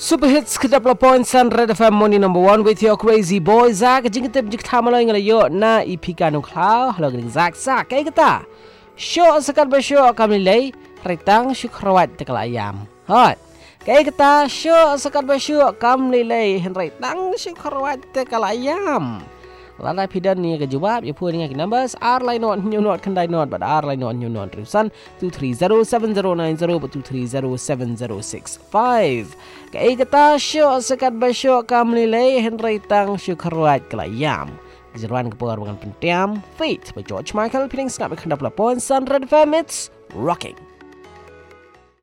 Super hits kedap lapon Sun Red FM morning number 1 with your crazy boy Zak. Jing kita bijak tamalai ngalayo na ipika nung klau halo gering Zak kay kita. Show sekat bershow kami lay retang syukrawat tekal ayam. Hot. Kay kita show sekat bershow kami lay retang syukrawat tekal ayam. Lalai pidan ni ke jawab ya pun dengan numbers R line not new not kandai not but R line not new not terusan 2307090 but 2307065 kai kata syok sekat basyok kami lay Henry tang syukaruat kelayam kejeruan kepor dengan pentiam Fate by George Michael piling skap khandap lapon Sun Red FM it's rocking.